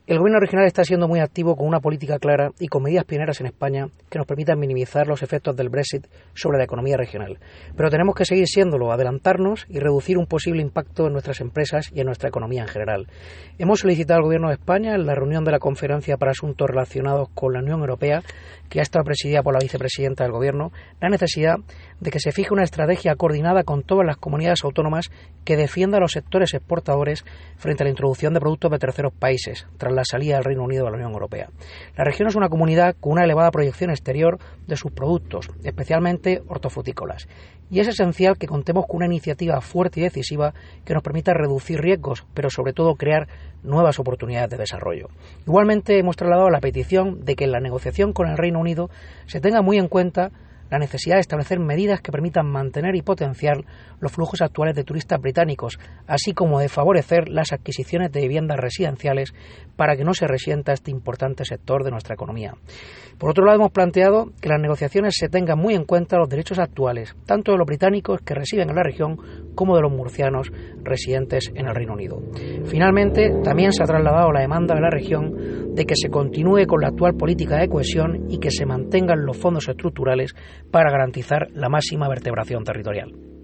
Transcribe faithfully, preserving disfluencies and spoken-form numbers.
El gobierno regional está siendo muy activo con una política clara y con medidas pioneras en España que nos permitan minimizar los efectos del Brexit sobre la economía regional. Pero tenemos que seguir siéndolo, adelantarnos y reducir un posible impacto en nuestras empresas y en nuestra economía en general. Hemos solicitado al Gobierno de España, en la reunión de la Conferencia para Asuntos Relacionados con la Unión Europea, que ha estado presidida por la vicepresidenta del Gobierno, la necesidad de que se fije una estrategia coordinada con todas las comunidades autónomas que defienda a los sectores exportadores frente a la introducción de productos de terceros países, tras la salida del Reino Unido de la Unión Europea. La región es una comunidad con una elevada proyección exterior de sus productos, especialmente hortofrutícolas, y es esencial que contemos con una iniciativa fuerte y decisiva que nos permita reducir riesgos, pero sobre todo crear nuevas oportunidades de desarrollo. Igualmente hemos trasladado la petición de que en la negociación con el Reino Unido se tenga muy en cuenta la necesidad de establecer medidas que permitan mantener y potenciar los flujos actuales de turistas británicos, así como de favorecer las adquisiciones de viviendas residenciales para que no se resienta este importante sector de nuestra economía. Por otro lado, hemos planteado que las negociaciones se tengan muy en cuenta los derechos actuales, tanto de los británicos que residen en la región como de los murcianos residentes en el Reino Unido. Finalmente, también se ha trasladado la demanda de la región de que se continúe con la actual política de cohesión y que se mantengan los fondos estructurales para garantizar la máxima vertebración territorial.